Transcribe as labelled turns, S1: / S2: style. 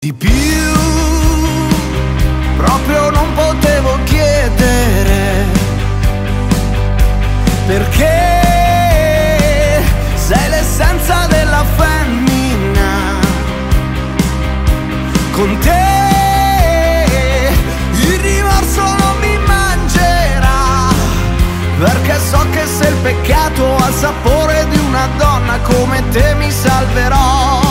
S1: Di più, proprio non potevo chiedere, perché sei l'essenza della femmina. Con te il rimorso non mi mangerà, perché so che se il peccato ha il sapore di una donna come te mi salverò.